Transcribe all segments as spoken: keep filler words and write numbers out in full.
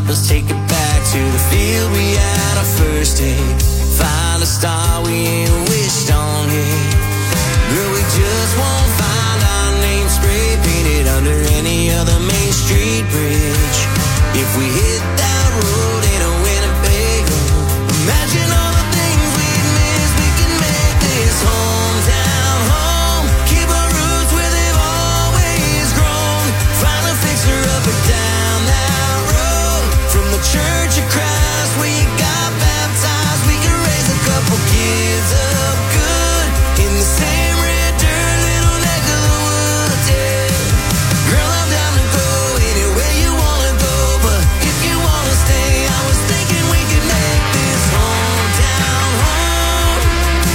up, let's take it back to the field we had our first date. Find a star we ain't wished on yet. Girl, we just won't find our name spray painted under any other Main Street bridge. If we hit that road in a Winnebago, imagine all the things we'd miss. We can make this hometown home. Keep our roots where they've always grown. Find a fixer up or down that road. From the Church of Christ where you got baptized, we can raise a couple kids up good in the same red dirt, little neck of the woods, yeah. Girl, I'm down to go anywhere you wanna go, but if you wanna stay, I was thinking we could make this hometown home.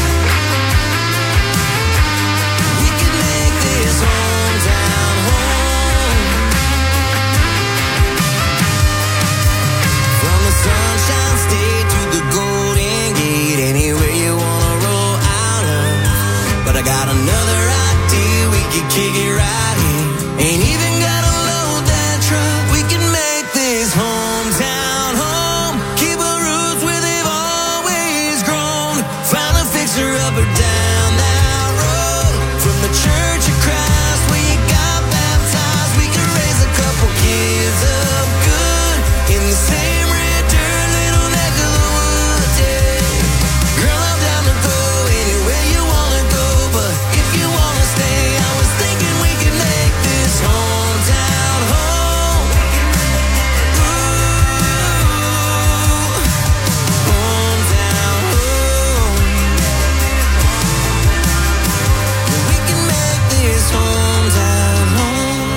We could make this hometown home. From the Sunshine State to the Golden Gate, anywhere you wanna roll out of. But I got another idea, we could kick it right here. Ain't even gotta load that truck, we can make this hometown home. Keep our roots where they've always grown. Find a fixer up or down that road. From the Church of Christ where you got baptized, we can raise a couple kids up good in the same red dirt, little neck of the woods, yeah. Girl, I'm down to go anywhere you wanna go, but if you wanna stay, I was thinking we could make this hometown home. Ooh, hometown home. We can make this hometown home.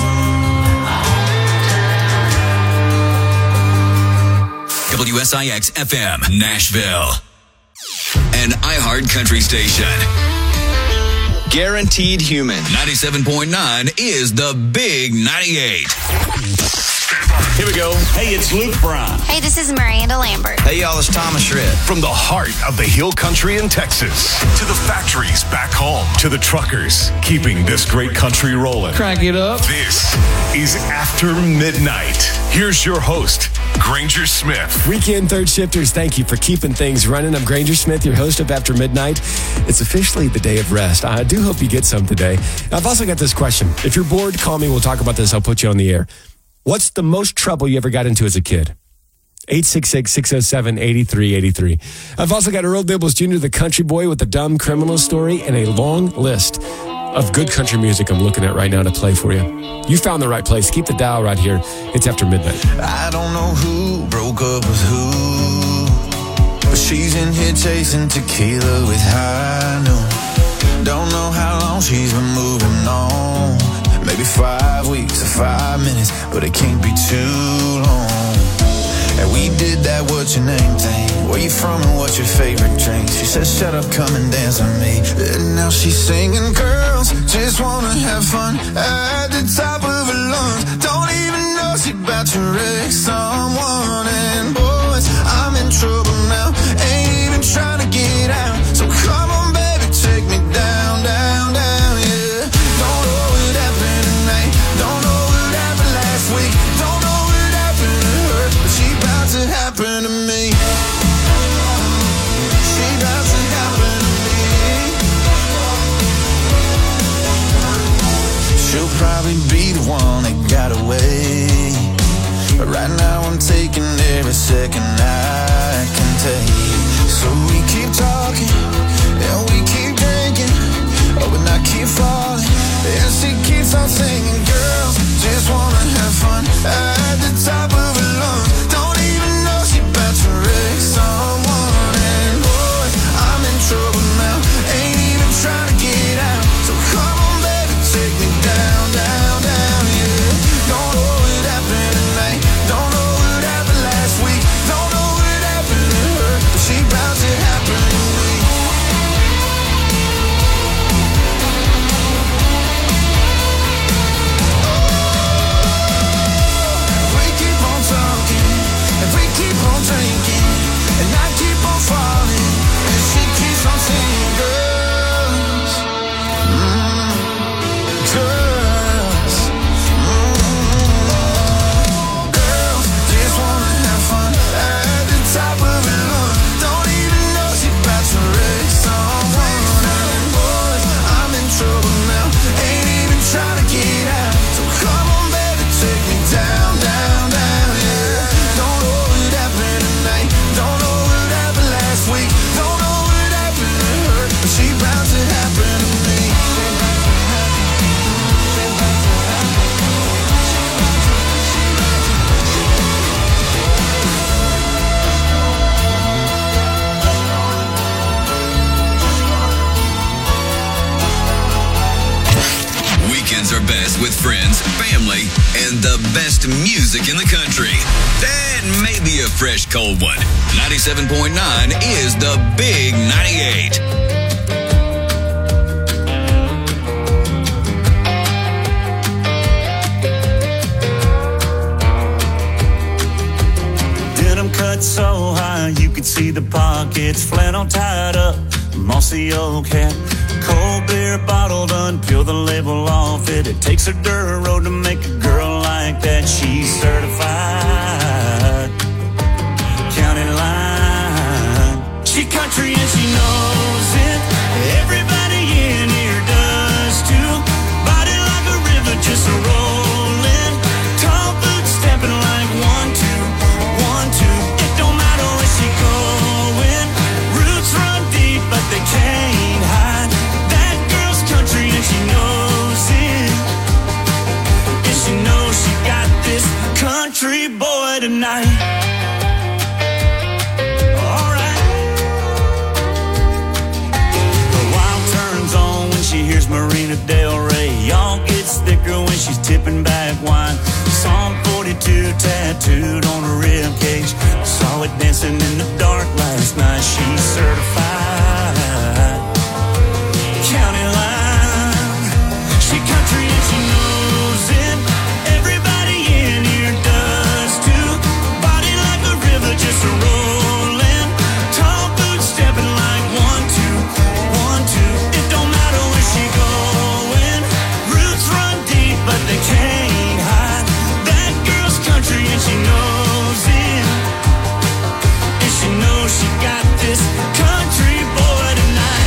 W S I X F M, Nashville. An iHeart Country station. Guaranteed Human. ninety-seven point nine is the Big ninety-eight. Here we go. Hey, it's Luke Brown. Hey, this is Miranda Lambert. Hey, y'all, it's Thomas Shred. From the heart of the hill country in Texas to the factories back home to the truckers keeping this great country rolling. Crank it up. This is After Midnight. Here's your host, Granger Smith. Weekend third shifters, thank you for keeping things running. I'm Granger Smith, your host of After Midnight. It's officially the day of rest. I do hope you get some today. I've also got this question. If you're bored, call me. We'll talk about this. I'll put you on the air. What's the most trouble you ever got into as a kid? eight six six, six oh seven, eight three eight three. I've also got Earl Dibbles Junior, the country boy with a dumb criminal story, and a long list of good country music I'm looking at right now to play for you. You found the right place. Keep the dial right here. It's After Midnight. I don't know who broke up with who, but she's in here chasing tequila with high noon. Don't know how long she's been moving on. Maybe five weeks or five minutes, but it can't be too long. And we did that what's your name thing. Where you from and what's your favorite drink? She said shut up, come and dance with me. And now she's singing, girls just wanna have fun at the top of her lungs. Don't even know she about to wreck someone. And boys, I'm in trouble now, ain't even trying to get out. So come on baby, take me down, down, down, yeah. Don't know what happened tonight, don't know what happened last week, don't know what happened to her, but she about to happen to me. She about to happen to me. She'll probably be the one that got away, but right now I'm taking every second I can take. So we keep talking, and we keep drinking, oh, and I keep falling, and she keeps on singing, girls just wanna have fun at the top of her lungs. Don't even know she about to wreck someone. And boy, I'm in trouble now, ain't even trying to get out. So come on baby, take me down, down, down, yeah. Don't know what happened tonight, don't know what happened last week, don't know what happened to her, but she about to happen to me. Weekends are best with friends, family, and the best music in the country. And maybe a fresh cold one. ninety-seven point nine is the Big ninety-eight. Denim cut so high you could see the pockets, flannel tied up, mossy old hat. Cold beer bottle done, peel the label off it. It takes a dirt road to make a girl like that. She's certified county line. She country and she knows it. Everybody in here does too. Body like a river, just a rolling. Tall boots stepping like one, two, one, two. It don't matter where she going. Roots run deep, but they can't hide. And she knows it, and she knows she got this country boy tonight. Alright. The wild turns on when she hears Marina Del Rey. Y'all gets thicker when she's tipping back wine. Psalm forty-two tattooed on her rib cage. Saw it dancing in the dark last night. She's certified county line. She country and she knows it. Everybody in here does too. Body like a river, just a rolling. Tall boots stepping like one, two, one, two. It don't matter where she going. Roots run deep, but they can't hide. That girl's country and she knows it. And she knows she got this country boy tonight.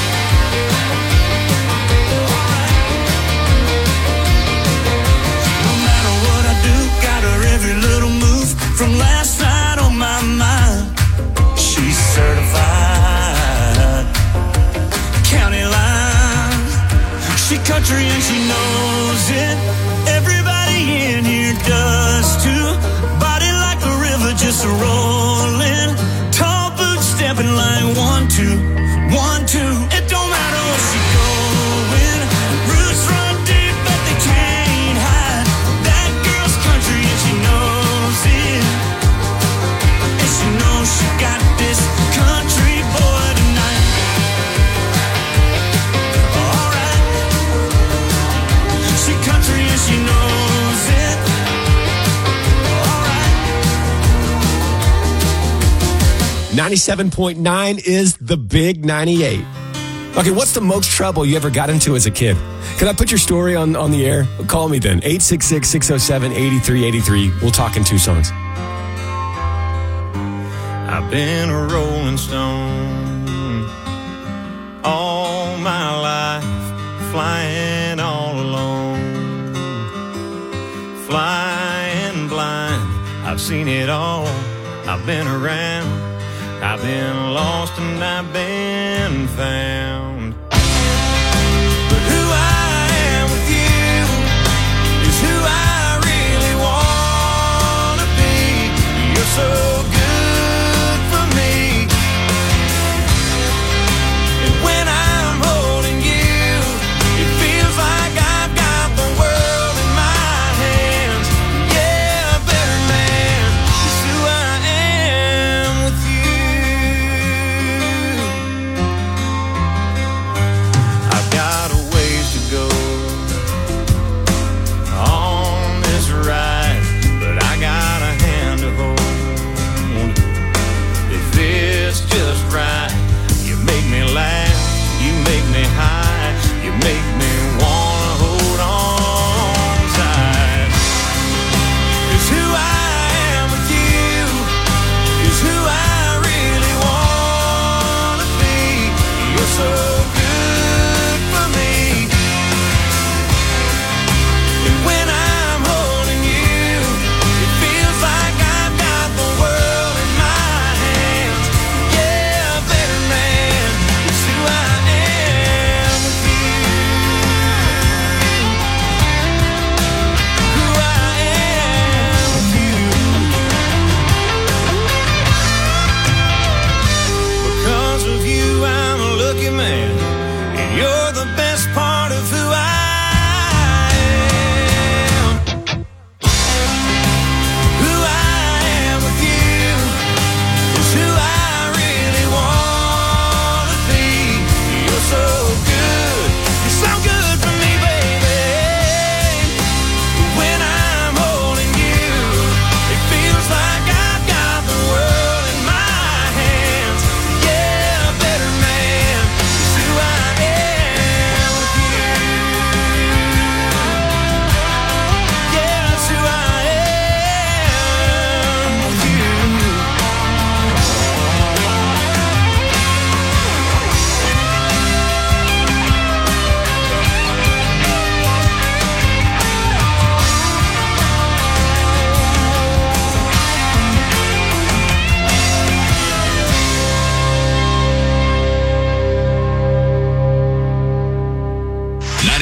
Every little move from last night on my mind. She's certified county line. She country and she knows it. Everybody in here does too. Body like a river, just a rolling. Tall boots stepping like one, two, one, two. It don't matter where she going. Roots run deep, but they can't hide. That girl's country and she knows it. And she knows she got this country boy tonight. Alright. She country and she knows it. Alright. ninety-seven point nine is the Big ninety-eight. Okay, what's the most trouble you ever got into as a kid? Can I put your story on, on the air? Call me then, eight six six, six oh seven, eight three eight three. We'll talk in two songs. I've been a rolling stone all my life, flying all alone, flying blind. I've seen it all, I've been around, I've been lost and I've been found. But who I am with you is who I really want to be. You're so good for me. And when I'm holding you, it feels like I've got the world in my hands. Yeah, a better man is who I am with you.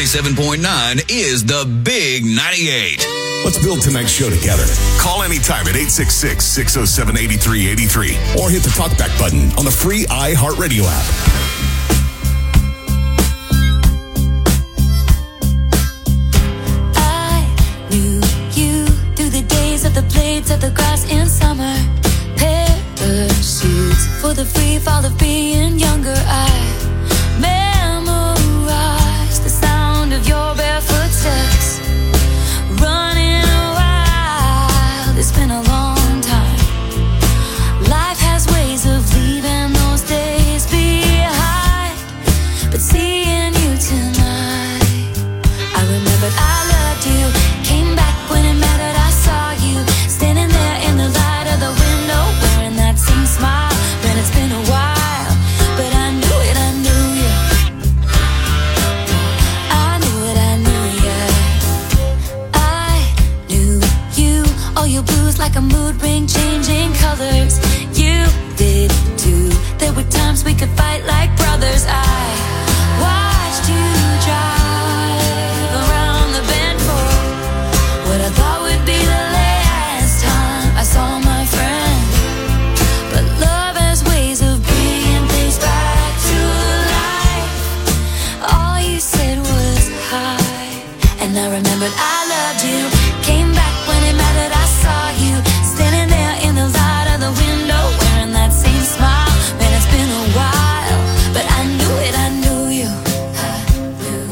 ninety-seven point nine is the Big ninety-eight. Let's build tonight's show together. Call anytime at eight six six, six oh seven, eight three eight three or hit the talkback button on the free iHeartRadio app. Of the blades of the grass in summer, parachutes for the free fall of being younger. I memorize the sound of your barefoot steps, running wild. It's been a long time. Life has ways of leaving those days behind, but seeing you tonight, I remembered I loved you. Came back when it mattered. I saw you standing there in the light of the window, wearing that same smile. Man, it's been a while, but I knew it, I knew you. I knew it, I knew you. I knew you. All your blues like a mood ring, changing colors. You did too. There were times we could fight like brothers. I watched you drive around the bend for what I thought would be the last time I saw my friend. But love has ways of bringing things back to life. All you said was hi, and I remembered I loved you. Came back when it mattered. I saw you standing there in the light of the window, wearing that same smile. Man, it's been a while, but I knew it, I knew you. I knew,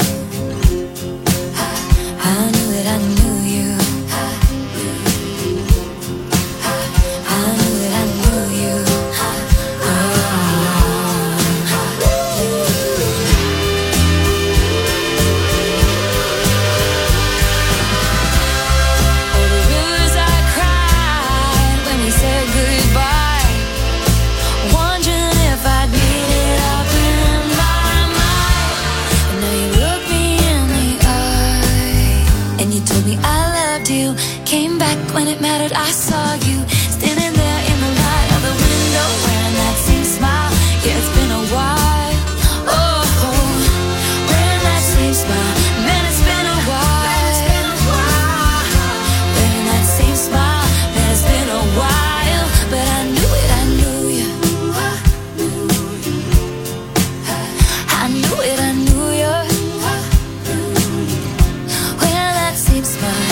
I knew it, I knew you. I knew it, I knew you. Oh, the rivers I cried when we said goodbye, wondering if I'd made it up in my mind. And now you look me in the eye, and you told me I loved you. Came back when it mattered. I saw you standing there in the light of the window, wearing that same smile. Yeah, it's been a while. Oh, wearing that same smile. Man, it's been a while. Wearing that same smile. Man, it's been a while, but I knew it, I knew you. I knew it, I knew you. Wearing that same smile.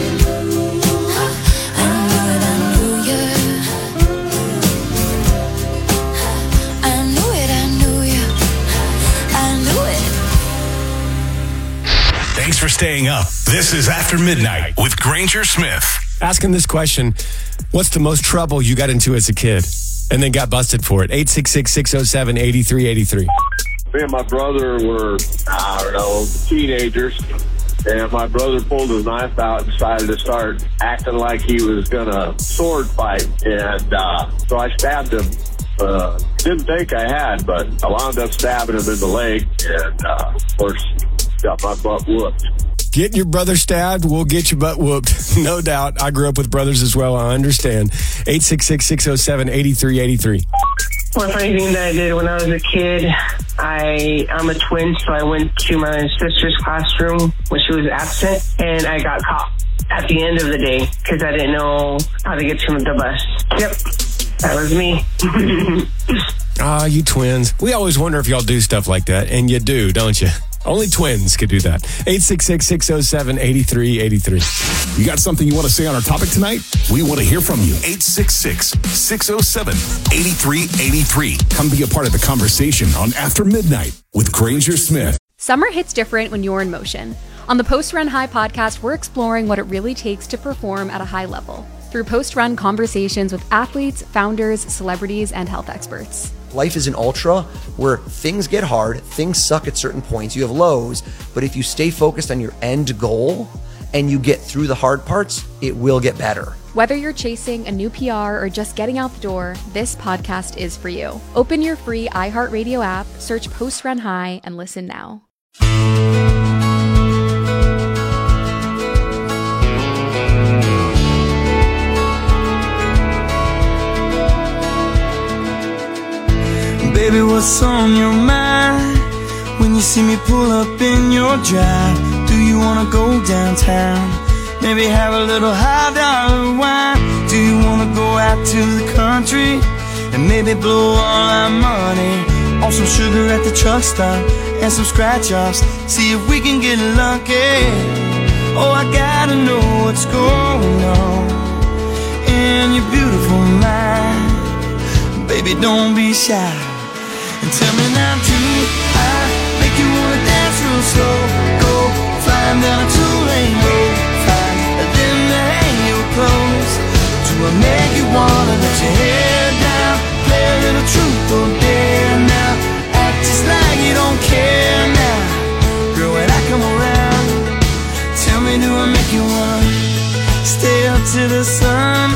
Thanks for staying up. This is After Midnight with Granger Smith. Asking this question, what's the most trouble you got into as a kid and then got busted for it? eight six six, six oh seven, eight three eight three. Me and my brother were, I don't know, teenagers. And my brother pulled his knife out and decided to start acting like he was going to sword fight. And uh, so I stabbed him. Uh, didn't think I had, but I wound up stabbing him in the leg. And, uh, of course, got my butt whooped. Getting your brother stabbed will get your butt whooped. No doubt. I grew up with brothers as well. I understand. eight six six, six oh seven, eight three eight three. One funny thing that I did when I was a kid, I, I'm a twin, so I went to my sister's classroom when she was absent, and I got caught at the end of the day because I didn't know how to get to the bus. Yep, that was me. Ah, you twins. We always wonder if y'all do stuff like that, and you do, don't you? Only twins could do that. eight six six, six oh seven, eight three eight three. You got something you want to say on our topic tonight? We want to hear from you. eight six six, six oh seven, eight three eight three. Come be a part of the conversation on After Midnight with Granger Smith. Summer hits different when you're in motion. On the Post Run High podcast, we're exploring what it really takes to perform at a high level through post-run conversations with athletes, founders, celebrities, and health experts. Life is an ultra where things get hard, things suck at certain points, you have lows, but if you stay focused on your end goal and you get through the hard parts, it will get better. Whether you're chasing a new P R or just getting out the door, this podcast is for you. Open your free iHeartRadio app, search Post Run High, and listen now. Baby, what's on your mind when you see see me pull up in your drive. Do you wanna go downtown? Maybe have a little high dollar wine. Do you wanna go out to the country and maybe blow all our money on some sugar at the truck stop and some scratch offs? See if we can get lucky. Oh, I gotta know what's going on in your beautiful mind. Baby, don't be shy and tell me now, do I make you wanna dance real slow? Go flying down a two-lane road, find a dim to hang your clothes. Do I make you wanna let your hair down, play a little truth or dare now, act just like you don't care now? Girl, when I come around, tell me, do I make you wanna stay up to the sun,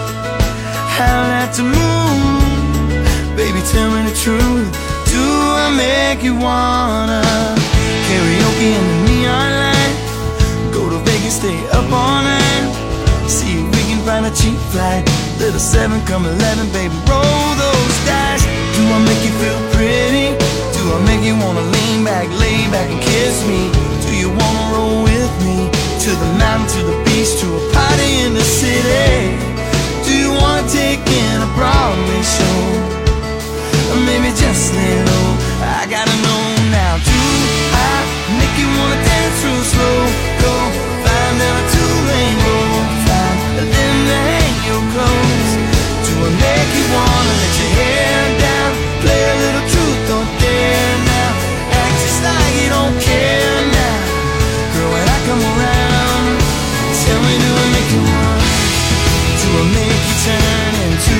howl at the moon? Baby, tell me the truth, do I make you wanna karaoke in the neon light, go to Vegas, stay up all night, see if we can find a cheap flight, little seven come eleven, baby, roll those dice. Do I make you feel pretty? Do I make you wanna lean back, lay back and kiss me? Do you wanna roll with me to the mountain, to the beach, to a party in the city? Do you wanna take in a Broadway show? Or maybe just lay low, I gotta know now. Do I make you wanna dance real slow? Go find down a two-lane road, find a limb to hang your clothes. Do I make you wanna let your hair down, play a little truth or dare now, act just like you don't care now? Girl, when I come around, tell me, do I make you wanna, do I make you turn into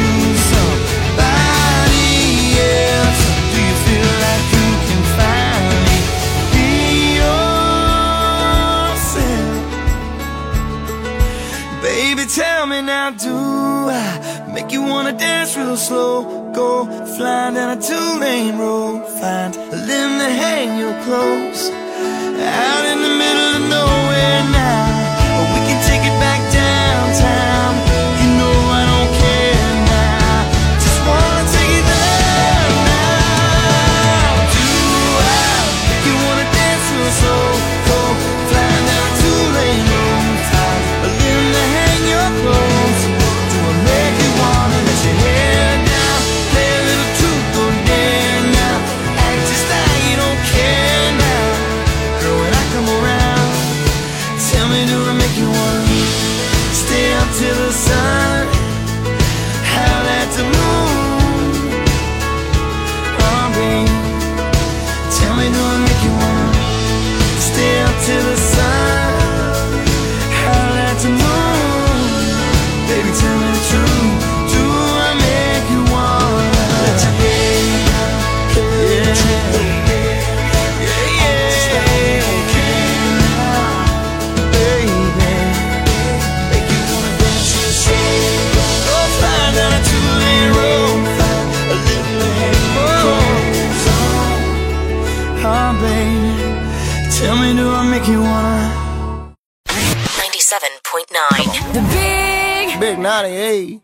somebody else? Do you feel like you can finally be yourself? Baby, tell me now, do I make you wanna dance real slow? Go flying down a two-lane road, find a limb to hang your clothes, out in the middle of nowhere now, or we can take it back downtown. You know I don't care now, just wanna take it there now. Do I make you wanna dance real slow? Go flying down a two-lane road, find a limb to hang your clothes. Do I make you wanna let your hair down, play a little truth or dare now, act just like you don't care now? Girl, when I come around, tell me, do I make you wanna stay up till the sun, howl at the moon? Oh, baby, tell me, do I make you wanna stay up till the sun, howl at the moon? Baby, tell me the truth, do I make you wanna let your hair down, yeah, yeah, yeah, baby, make you wanna dance real slow. Go flying down a two-lane road, find a little hang your clothes on. Oh, baby, tell me, do I make you wanna? ninety-seven point nine. The big, big ninety-eight.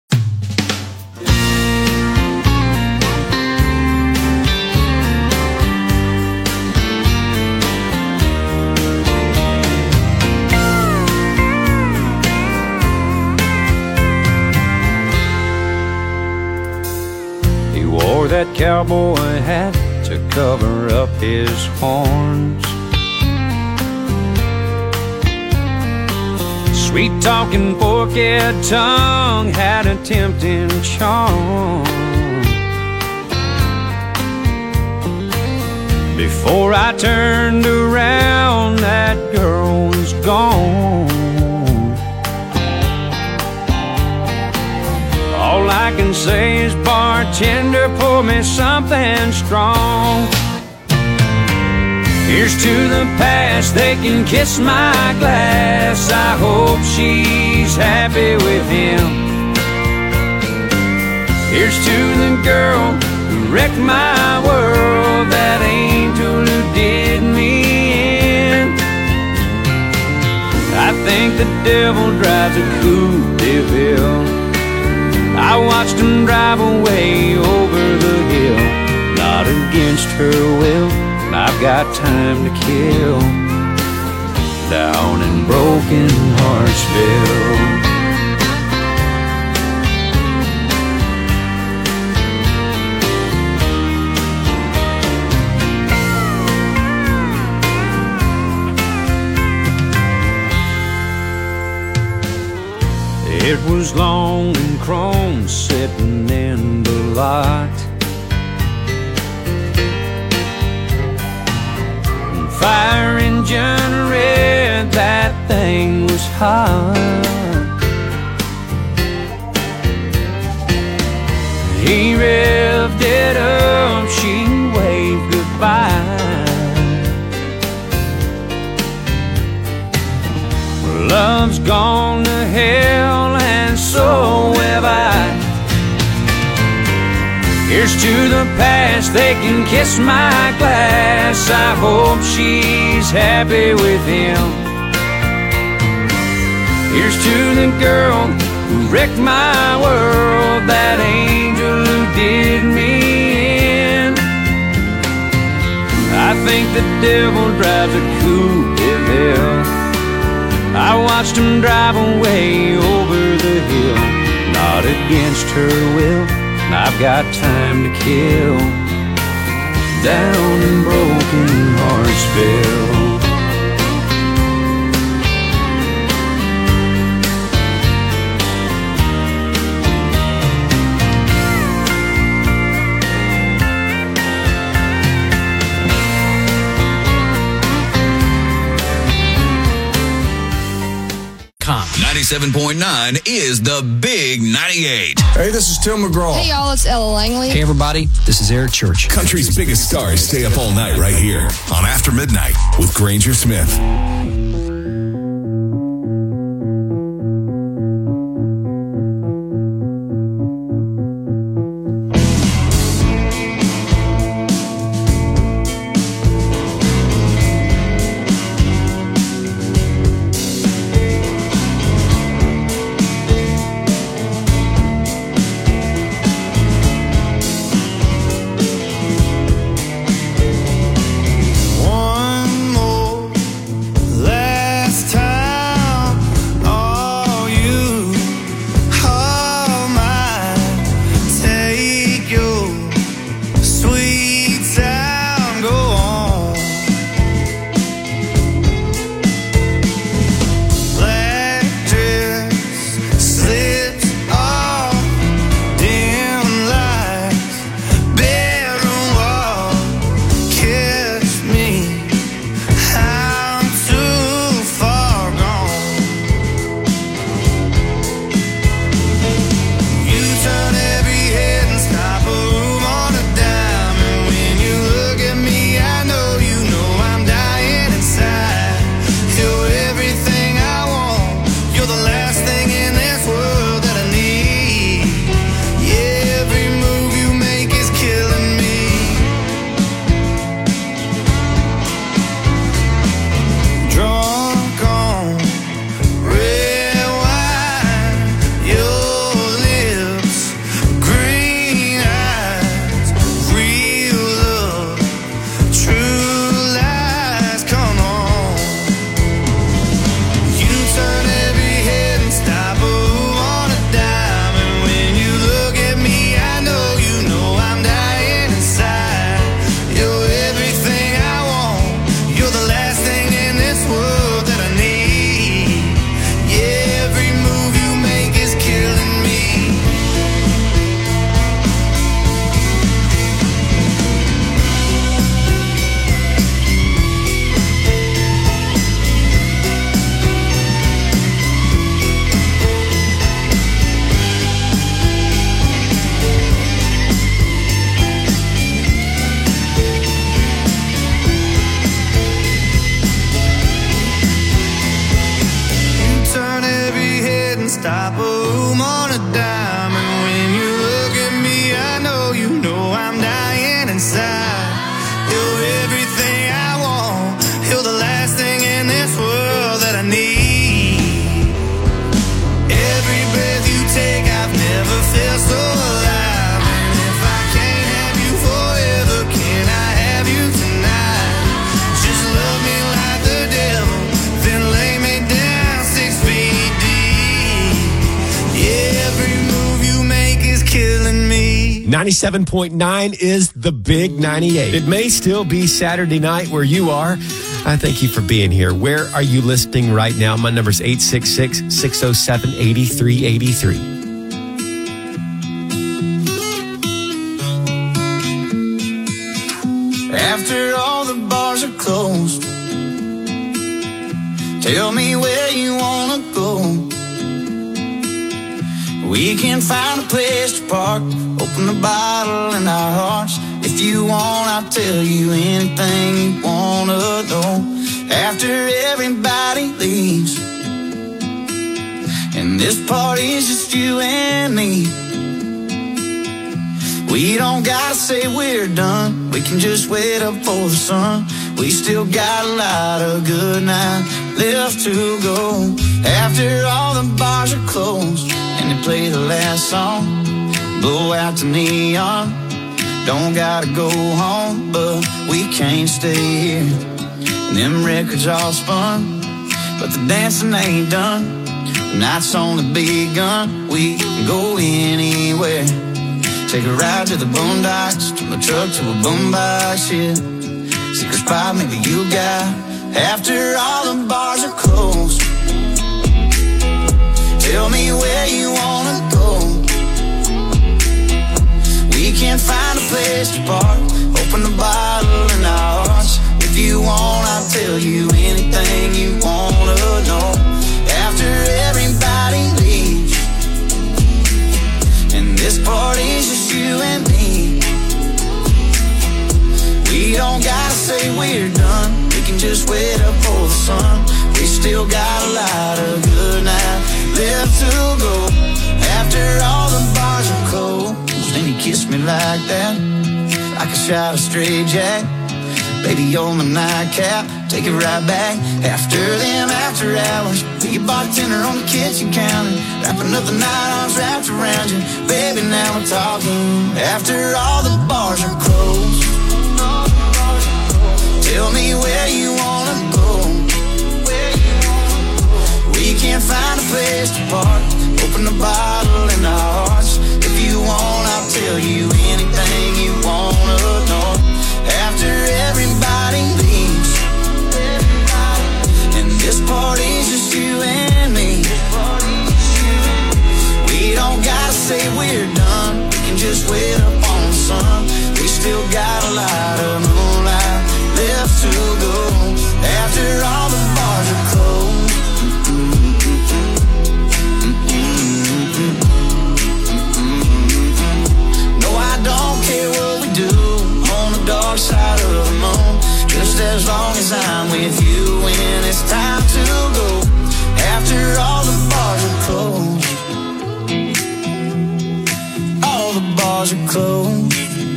He wore that cowboy hat to cover up his horns. Sweet talking forked tongue had a tempting charm. Before I turned around, that girl was gone. All I can say is, bartender, pour me something strong. Here's to the past, they can kiss my glass. I hope she's happy with him. Here's to the girl who wrecked my world, that angel who did me in. I think the devil drives a Coupe de Ville. I watched him drive away over the hill, not against her will. I've got time to kill down in Broken Heartsville. It was long and chrome sitting in the lot, and fire engine red, that thing was hot. He revved it up, she waved goodbye. Love's gone to hell, and so have I. Here's to the past, they can kiss my glass. I hope she's happy with him. Here's to the girl who wrecked my world, that angel who did me in. I think the devil drives a coupe de ville. I watched him drive away over the hill, not against her will. I've got time to kill down in Broken Heartsville. ninety-seven point nine is the Big ninety-eight. Hey, this is Tim McGraw. Hey, y'all, it's Ella Langley. Hey, everybody, this is Eric Church. Country's biggest stars stay up all night right here on After Midnight with Granger Smith. ninety-seven point nine is the Big ninety-eight. It may still be Saturday night where you are. I thank you for being here. Where are you listening right now? My number is eight six six, six oh seven, eight three eight three. After all the bars are closed, tell me where you wanna go. We can find a place to park, open the bottle in our hearts. If you want, I'll tell you anything you wanna know. After everybody leaves, and this party's just you and me, we don't gotta say we're done, we can just wait up for the sun. We still got a lot of good nights left to go. After all the bars are closed and they play the last song, blow out the neon. Don't gotta go home, but we can't stay here. And them records all spun, but the dancing ain't done. The night's only begun, we can go anywhere. Take a ride to the boondocks, turn the truck to a boombox, yeah. Secret spot maybe you got. After all the bars are closed, tell me where you wanna go. We can find a place to park, open the bottle in our hearts. If you want, I'll tell you anything you wanna know. After everybody leaves, and this party's just you and me, we don't gotta say we're done, we can just wait up for the sun. We still got a lot of good nights left to go. After all the bars are closed, and you kiss me like that, like a shot of straight jack. Baby, you're my nightcap, take it right back. After them after hours, be your bartender on the kitchen counter, wrapping up the night, arms wrapped around you. Baby, now we're talking. After all the bars are closed, tell me where you wanna go. We can find a place to park, open the bottle in our hearts. If you want, I'll tell you anything you wanna know. After everybody leaves, and this party's just you and me, we don't gotta say we're done, we can just wait up on the sun. We still got a lot of moonlight left to go. After all the bars are closed, no, I don't care what we do on the dark side of the moon, just as long as I'm with you when it's time to go. After all the bars are closed, all the bars are closed.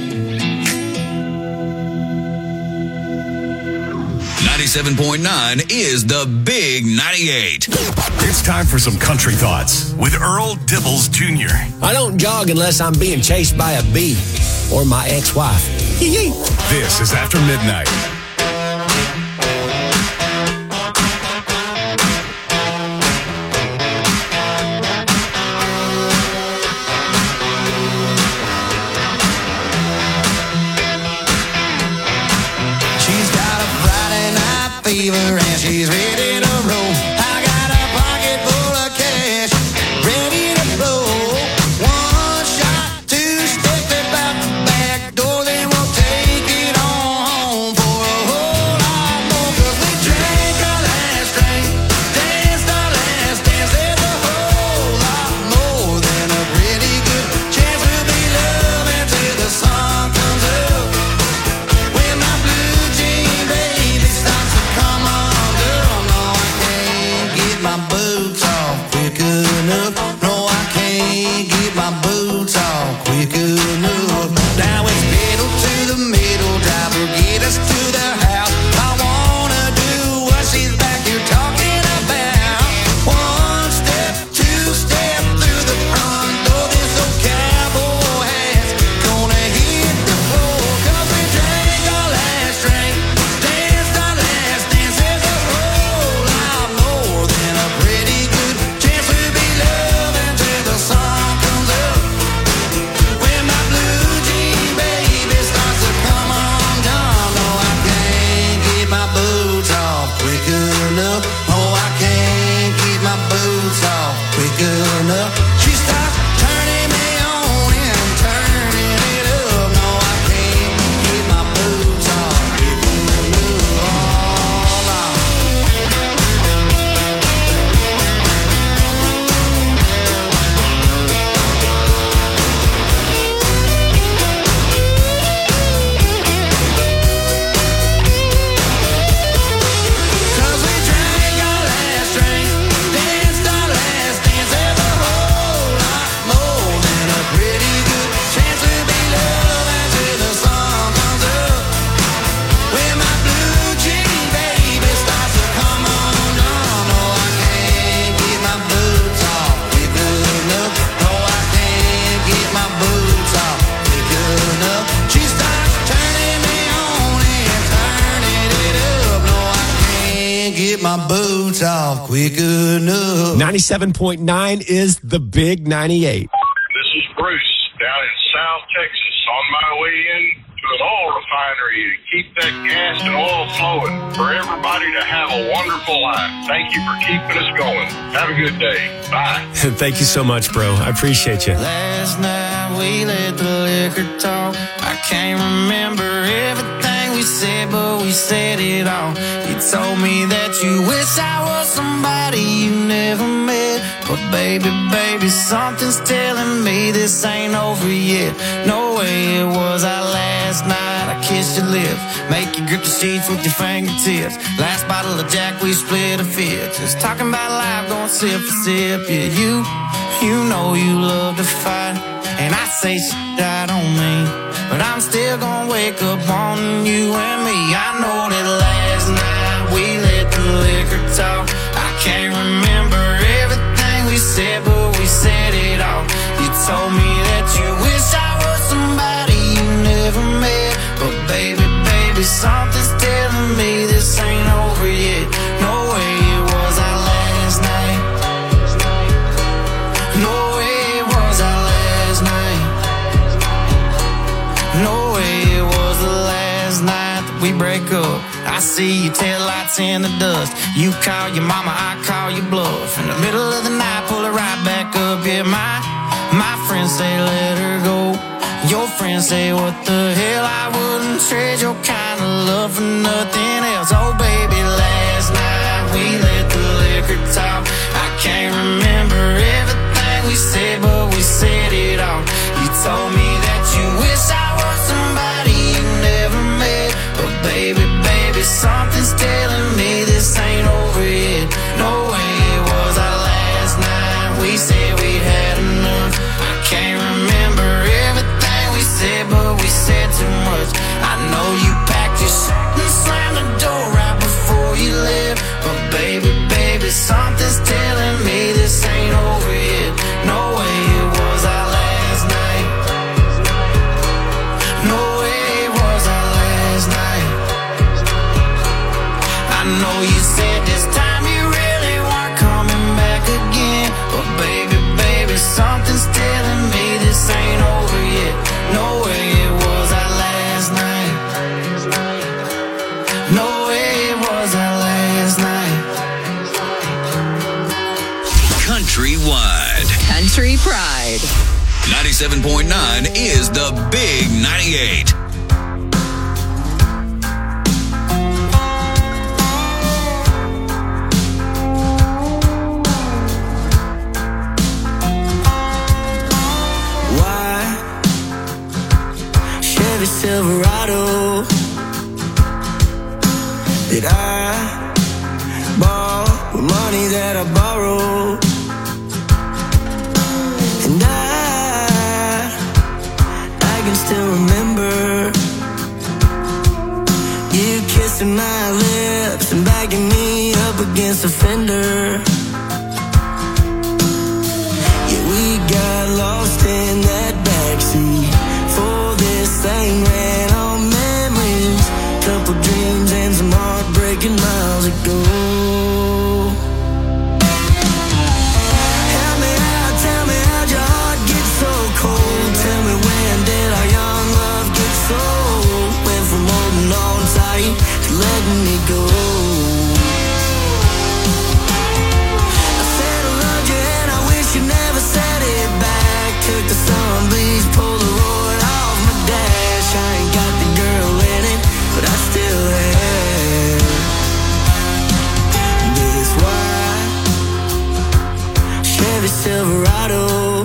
ninety-seven point nine is the Big ninety-eight. It's time for some country thoughts with Earl Dibbles Junior I don't jog unless I'm being chased by a bee or my ex-wife. This is After Midnight. Fever and she's ready to roll. I got a pocket full of cash, ready to blow. One shot, two step out the back door, then we'll take it on home for a whole lot more. 'Cause we drank our last drink, danced our last dance. There's a whole lot more than a pretty good chance we'll be loving till the sun comes up. When my blue jean baby starts to come on, girl, no, I can't get my boots off quick enough. No, I can't get my boots off quick enough. Now it's pedal to the middle, driver, get us to the house. I wanna do what she's back here talking about. One step, two step through the front door. This old cowboy hat's gonna hit the floor. 'Cause we drank our last drink, danced our last dance. There's a whole lot more than a pretty my boots off quick enough. ninety-seven point nine is the Big ninety-eight. This is Bruce down in South Texas on my way in to an oil refinery to keep that gas and oil flowing for everybody to have a wonderful life. Thank you for keeping us going. Have a good day. Bye. Thank you so much, bro. I appreciate you. Last night we let the liquor talk. I can't remember everything we said, but we said it all. You told me that you wish I was somebody you never met. But baby, baby, something's telling me this ain't over yet. No way it was our last night. I kissed your lips, make you grip the sheets with your fingertips. Last bottle of Jack, we split a fifth. Just talking about life, going sip for sip. Yeah, you, you know you love to fight, and I say shit I don't mean, but I'm still gonna wake up on you and me. I know that last night we let the liquor talk. I can't remember everything we said, but we said it all. You told me that you wish I was somebody you never met. But baby, baby, something's telling me this ain't over yet. No way it was our last night. No way it was our last night. No way it was the last night that we break up. I see your taillights in the dust. You call your mama, I call your bluff. In the middle of the night, pull her right back up. Yeah, my, my friends say let her go. Your friends say what the hell, I wouldn't trade your kind of love for nothing else. Oh baby, last night we let the liquor talk. I can't remember everything we said, but we said it all. You told me that you wish I was somebody you never met. But baby, baby, something's telling me this ain't over yet. No way it was our last night. We said we had enough. I can't remember everything we said, but we said too much. I know you packed your shit and slammed the door right before you left. But baby, baby, something's telling me this ain't over yet. No way it was our last night. No way it was our last night. I know you said this time you really weren't coming back again. But baby, baby, something's telling me this ain't over yet. No way it was our last night. No way it was our last night. Countrywide. Country Pride. ninety-seven point nine is the Big ninety-eight. Silverado that I bought with money that I borrowed, and I I can still remember you kissing my lips and backing me up against the fender. Yeah, we got lost in that backseat. This thing ran on memories, couple dreams and some heartbreaking miles ago. Help me out, tell me how'd your heart get so cold? Tell me when did our young love get sold? Went from holding on tight to letting me go. I said I loved you and I wish you never said it back. Took the sun, please pull the Lord off my dash. I ain't got the girl in it, but I still have this white Chevy Silverado,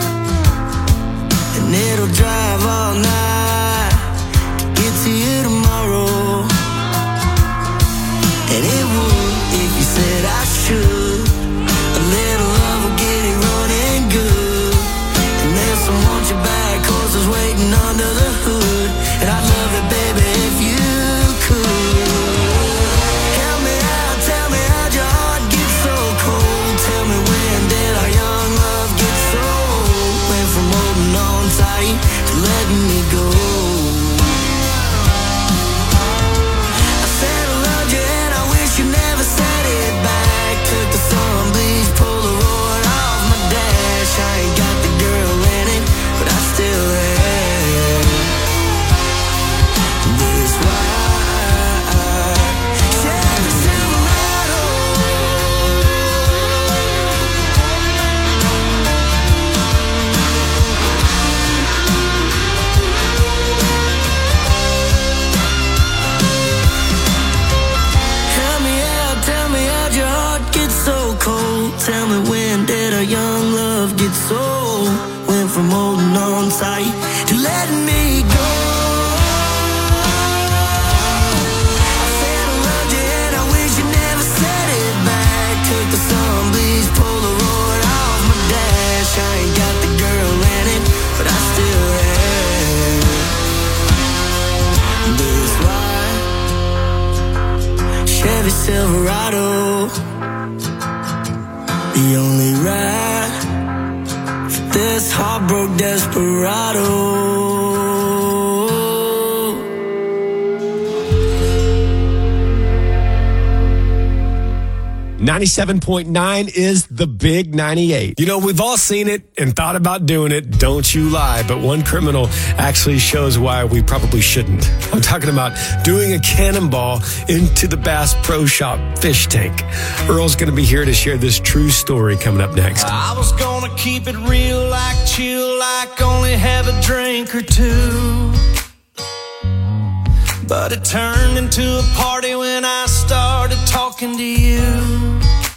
and it'll drive all night to get to you tomorrow. And it would if you said I should. A little love will get it running good, and there's some want you back horses waiting under the hood. And I'd love it, baby, if you could. Help me out, tell me how'd your heart get so cold? Tell me when did our young love get so tell me when did our young love get so? Went from holding on tight to letting me go. I said I loved you and I wish you never said it back. Took the sun, please Polaroid off my dash. I ain't got the girl in it, but I still have this white Chevy Silverado. The only ride for this heartbroken desperado. ninety-seven point nine is the Big ninety-eight. You know, we've all seen it and thought about doing it. Don't you lie. But one criminal actually shows why we probably shouldn't. I'm talking about doing a cannonball into the Bass Pro Shop fish tank. Earl's going to be here to share this true story coming up next. I was gonna keep it real, like chill, like only have a drink or two. But it turned into a party when I started talking to you.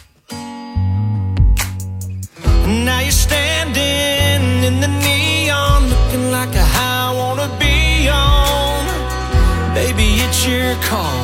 Now you're standing in the neon, looking like a high I wanna be on. Baby, it's your call,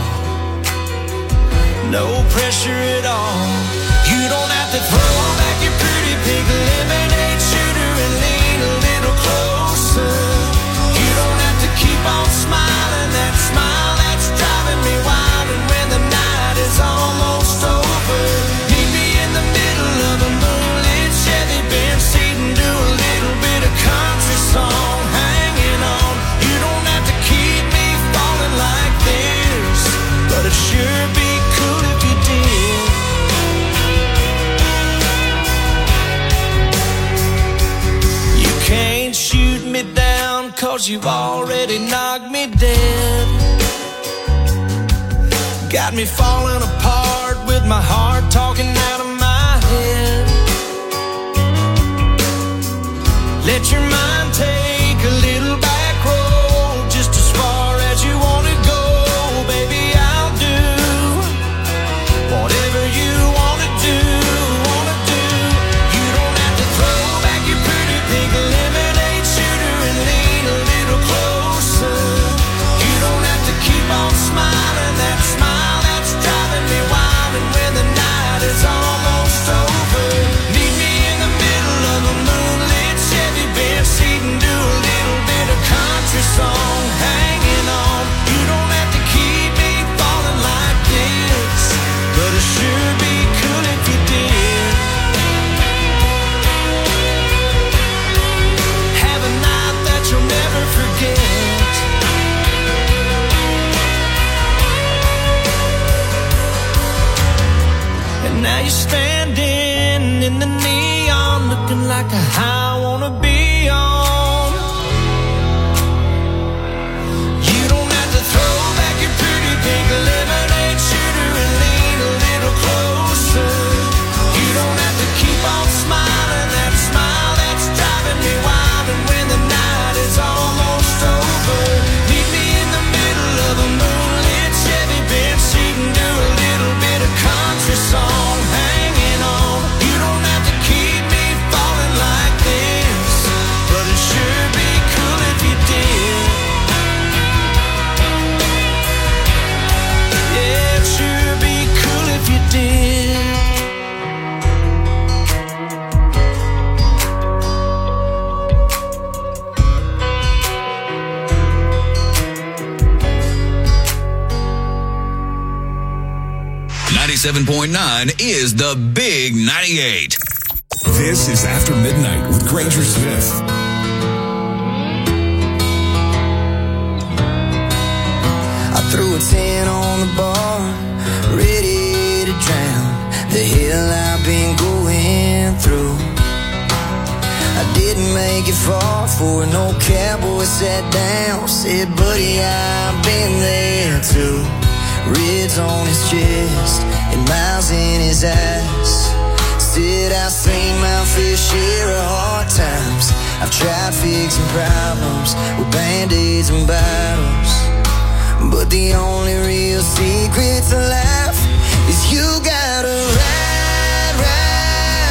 no pressure at all. You don't have to throw back your pretty pink lemonade shooter and lean a little closer. You don't have to keep on smiling, that smile that's driving me wild. And when the night is almost over, meet me in the middle of a moonlit Chevy Benz seat and do a little bit of country song, hanging on. You don't have to keep me falling like this, but it sure be cool if you did. You can't shoot me down, cause you've already knocked me dead. Got me falling apart with my heart talking out of my head. Let your mind take a little back road, just as far as you want to go. Baby, I'll do whatever you want to do, want to do. You don't have to throw back your pretty pink lemonade shooter and lean a little closer. You don't have to keep on smiling, that smile that's driving me wild. And when the night is almost over, meet me in the middle of a moonlit Chevy Benz seat and do a little bit of country song, hanging on. You don't have to keep me falling like this, but it sure be cool if you did. Have a night that you'll never forget. And now you're standing in the neon, looking like a high I wanna be on. You don't have to throw back your pretty pink lemonade shooter and lean a little closer. You don't have to keep on smiling, that smile that's driving me wild. And when the night is almost over, meet me in the middle of a moonlit Chevy Benz seat and do a little bit of country song, hanging on. You don't have to keep me falling like this, but it sure be cool if you did. Yeah, it sure be cool if you did. ninety-seven point nine is the Big ninety-eight. This is After Midnight with Granger Smith. I threw a ten on the bar, ready to drown the hell I've been going through. I didn't make it far for an old cowboy sat down, said, buddy, I've been there too. Ribs on his chest and miles in his eyes. Said I've seen my fair share of hard times. I've tried fixing problems with band-aids and bottles, but the only real secret to life is you gotta ride, ride,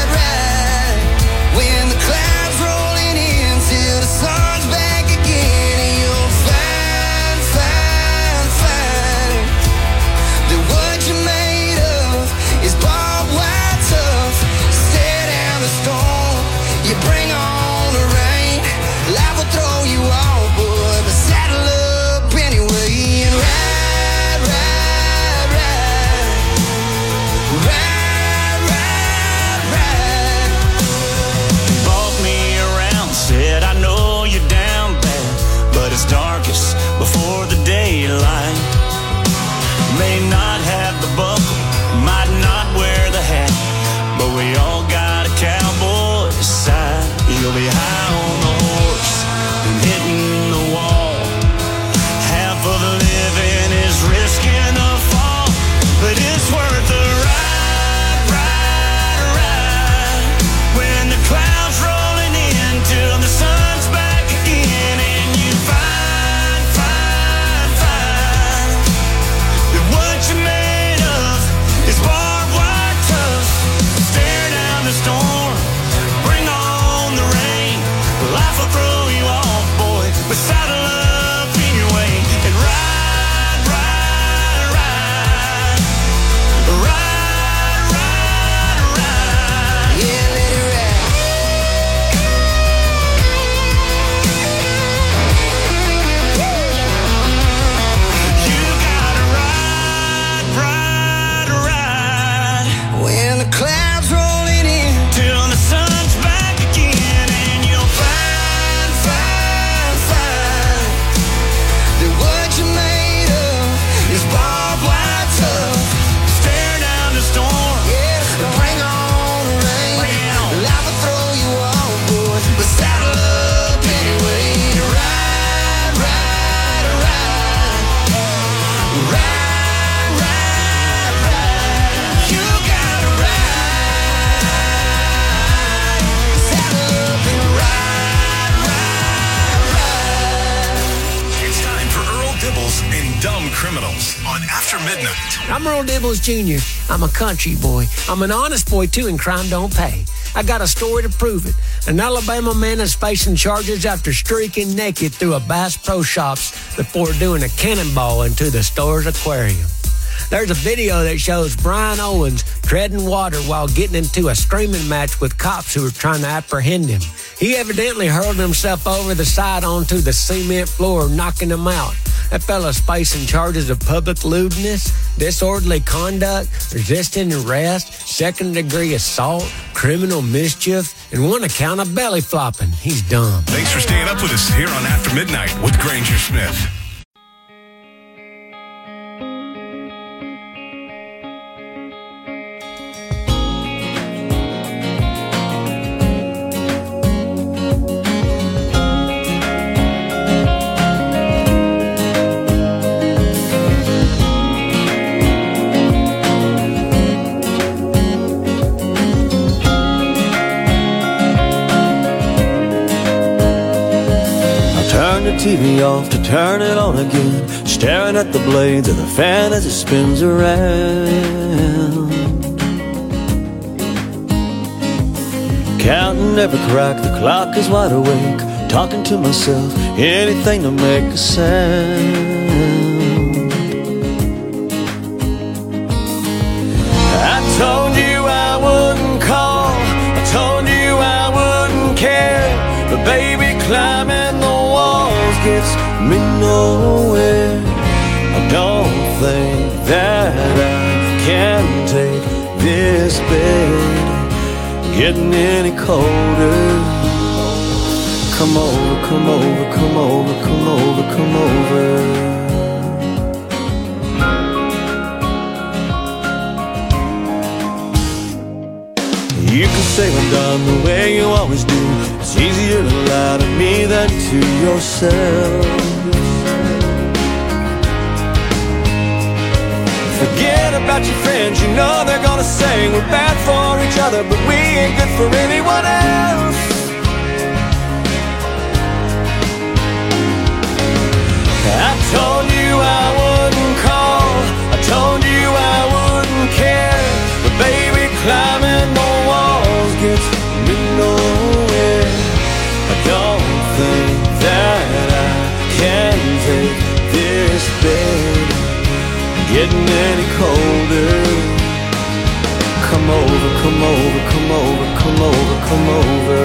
You'll be high on the horse and hitting the wall. Half of the living is risking the fall, but it's worth the ride, ride, ride. When the clouds rolling in till the sun's back again, and you find, find, find that what you're made of is barbed wire tough. Stare down the storm, bring on the rain. Life will throw you off, boy, but saddle up anyway and ride, ride, ride. Ride, ride, ride. Yeah, let it ride. You gotta ride, ride, ride. When the clouds rolling in till the sun's back again, and you'll find, find, find that what you're made of is barbed wire tough. Stare down the storm, yeah, bring on the rain. Life will throw you off, boy, but saddle up anyway. Ride, ride, ride. Ride, ride, ride. You gotta ride. Saddle up and ride, ride, ride. It's time for Earl Dibbles and Dumb Criminals on After Midnight. I'm Earl Dibbles Junior I'm a country boy. I'm an honest boy, too, and crime don't pay. I got a story to prove it. An Alabama man is facing charges after streaking naked through a Bass Pro Shops before doing a cannonball into the store's aquarium. There's a video that shows Brian Owens treading water while getting into a screaming match with cops who were trying to apprehend him. He evidently hurled himself over the side onto the cement floor, knocking him out. That fella's facing charges of public lewdness, disorderly conduct, resisting arrest, second-degree assault, criminal mischief, and one account of belly flopping. He's dumb. Thanks for staying up with us here on After Midnight with Granger Smith. T V off to turn it on again, staring at the blades of the fan as it spins around. Counting every crack, the clock is wide awake, talking to myself, anything to make a sound. I told you I wouldn't call, I told you I wouldn't care, but baby, climbing the gets me nowhere. I don't think that I can take this bed getting any colder. Come over, come over, come over, come over, come over. You can say I'm done the way you always do. It's easier to lie to me than to yourself. Forget about your friends, you know they're gonna say we're bad for each other, but we ain't good for anyone else. I told you I wouldn't call, I told you I wouldn't care, but baby, climbing the walls gets me nowhere. I don't think that I can take this bed getting any colder. Come over, come over, come over, come over, come over.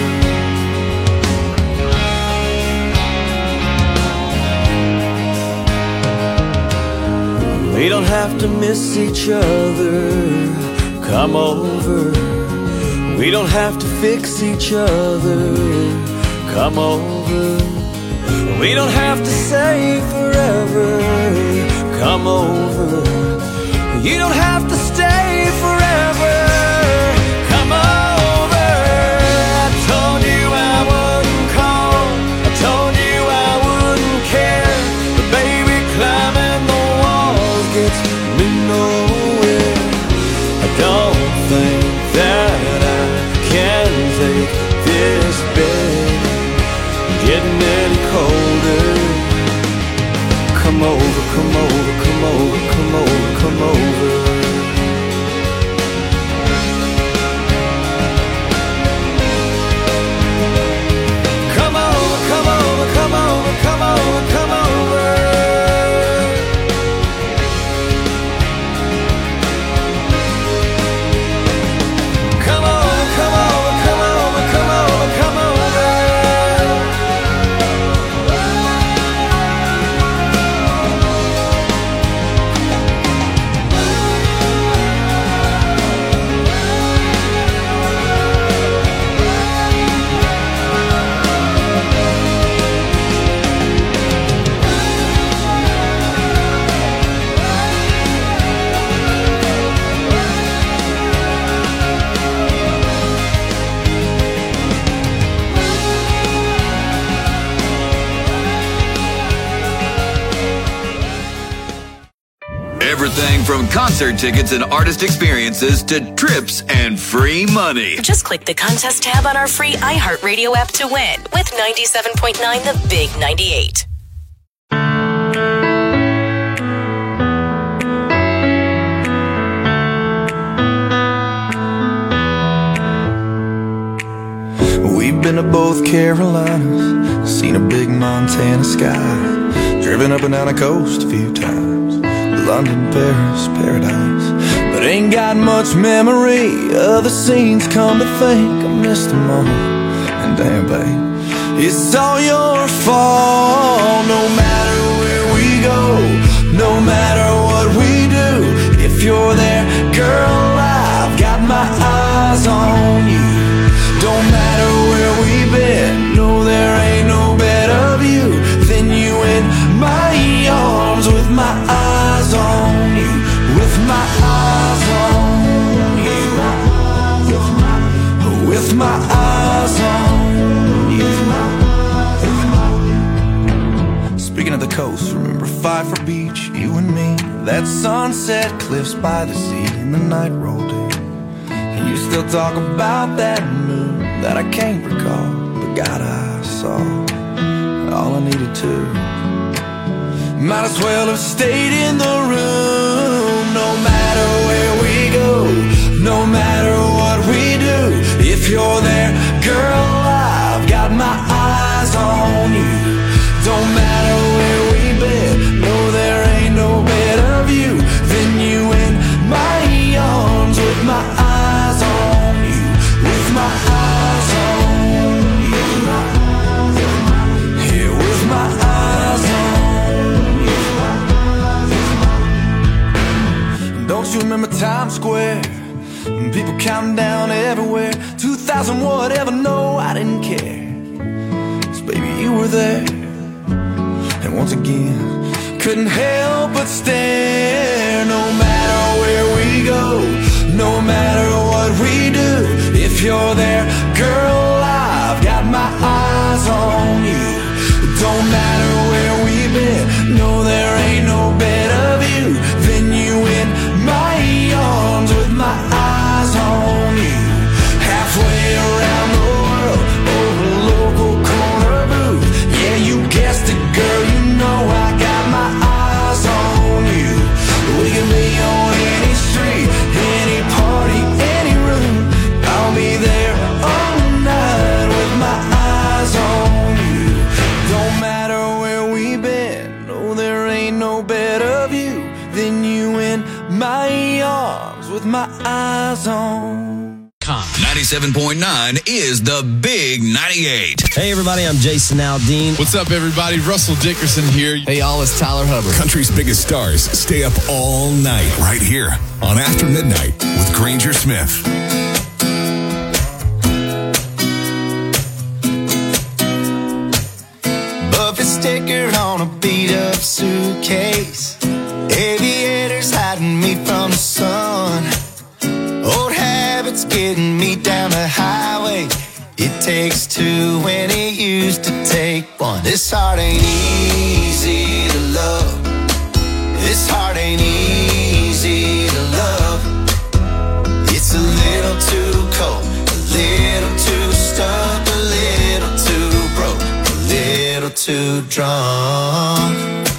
We don't have to miss each other. Come over. We don't have to fix each other. Come over. We don't have to say forever. Come over. You don't have to stay forever. Come over. I told you I think that I can take this bed getting any colder. Come over, come over, come over, come over, come over. Come over, come over, come over, come over, come over. Come over, come over, come over, come over, come over. Everything from concert tickets and artist experiences to trips and free money. Just click the contest tab on our free iHeartRadio app to win with ninety-seven point nine The Big ninety-eight. We've been to both Carolinas, seen a big Montana sky, driven up and down the coast a few times. London, Paris, paradise. But ain't got much memory of the scenes, come to think I missed them all. And damn, babe, it's all your fault. No matter where we go, no matter what we do, if you're there, girl, I've got my eyes on you. Don't matter where we've been, no, there ain't no better view than you in my arms with my eyes on you, with my eyes on you, with my eyes on you. Speaking of the coast, remember Pfeiffer Beach, you and me, that sunset cliffs by the sea, and the night rolled in, and you still talk about that moon that I can't recall, but God, I saw all I needed to. Might as well have stayed in the room. No matter where we go, no matter what we do, if you're there, girl, I've got my eyes on you. Don't matter where we've been, no, there ain't no better view than you in my arms with my eyes on you, with my eyes on you, here with my eyes on. Don't you remember Times Square? People counting down everywhere. two thousand whatever, no, I didn't care. 'Cause baby, you were there. And once again, couldn't help but stare. No matter where we go, no matter what we do, if you're there, girl, I've got my eyes on you. Don't matter where we've been, no, there ain't no better view than you in my arms with my eyes on you. Halfway around the world, over local corner booth. Yeah, you guessed it, girl, you know I got my eyes on you. We can be on any street, any party, any room. I'll be there all night with my eyes on you. Don't matter where we've been, no, there ain't no better view than you in my arms with my eyes on. ninety-seven point nine is the Big ninety-eight. Hey, everybody, I'm Jason Aldean. What's up, everybody? Russell Dickerson here. Hey, y'all, it's Tyler Hubbard. Country's biggest stars stay up all night right here on After Midnight with Granger Smith. Buffett sticker on a beat-up suitcase. Aviators hiding me from the sun. Old habits getting me down the highway. It takes two when it used to take one. This heart ain't easy to love. This heart ain't easy to love. It's It's a little too cold, a little too stuck, a little too broke, a little too drunk.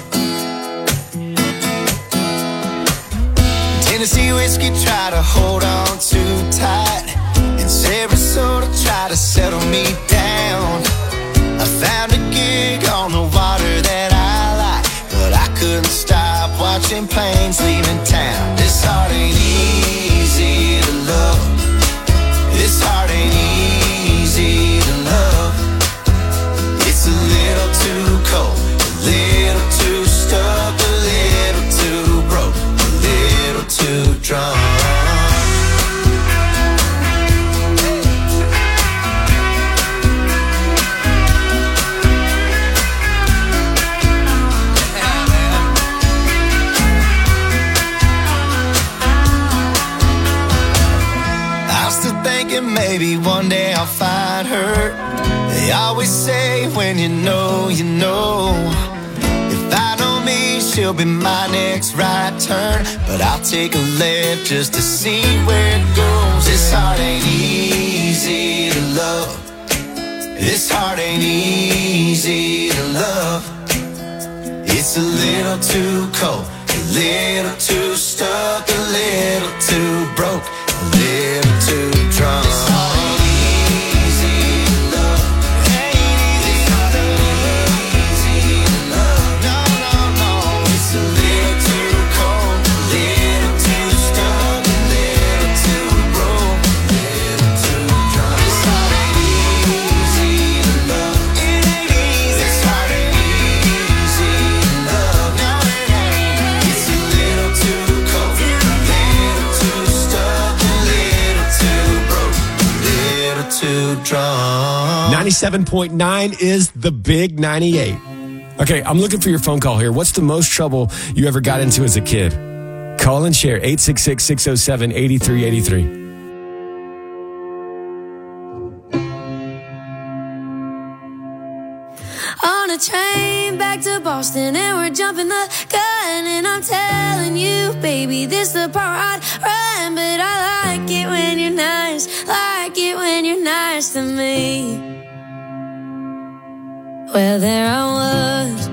Tennessee whiskey try to hold on too tight, and Sarasota try to settle me down. I found a gig on the water that I like, but I couldn't stop watching planes leaving town. This heart ain't easy to love. This heart ain't easy to love. It's a little too cold, a little too stuck, a little too broke, a little too drunk. Maybe one day I'll find her. They always say when you know, you know. If I know me, she'll be my next right turn. But I'll take a left just to see where it goes. This heart ain't easy to love. This heart ain't easy to love. It's a little too cold, a little too stuck, a little too broke, a little too drunk. ninety-seven point nine is the Big ninety-eight. Okay, I'm looking for your phone call here. What's the most trouble you ever got into as a kid? Call and share eight six six, six oh seven, eight three eight three. On a train back to Boston and we're jumping the gun, and I'm telling you, baby, this the part I'd run. But I like it when you're nice, like it when you're nice to me. Well, there I was,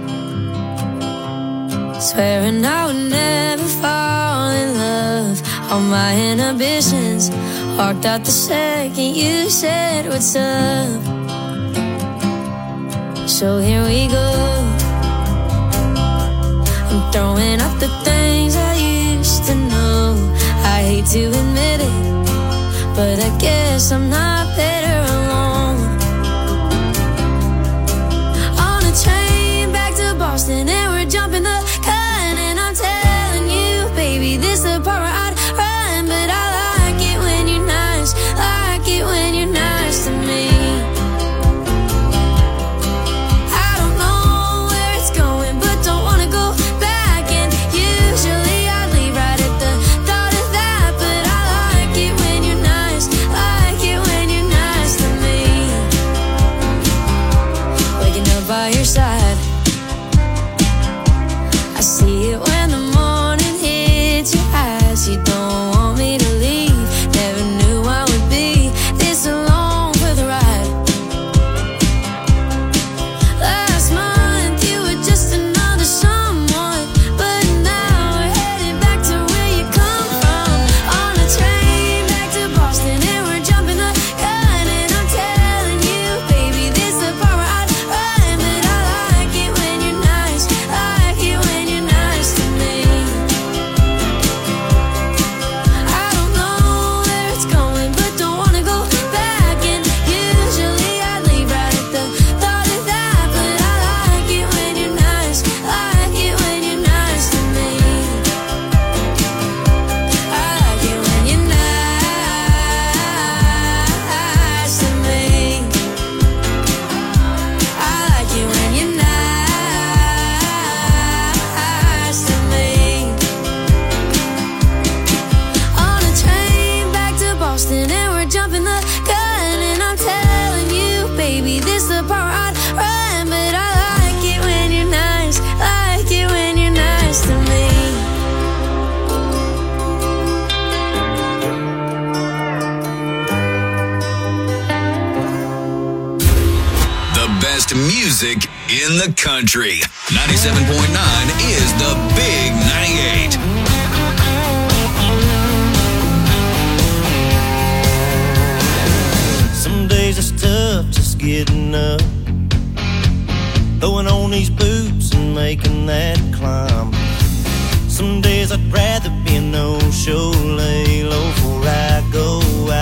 swearing I would never fall in love. All my inhibitions walked out the second you said what's up. So here we go, I'm throwing out the things I used to know. I hate to admit it, but I guess I'm not better alone. On a train back to Boston and we're jumping the gun, and I'm telling you, baby, this the part where I'd run. But I like it when you're nice, like it when you're nice to me. best music in the country. ninety-seven point nine is the Big ninety-eight. Some days it's tough just getting up, throwing on these boots and making that climb. Some days I'd rather be a no-show, lay low before I go.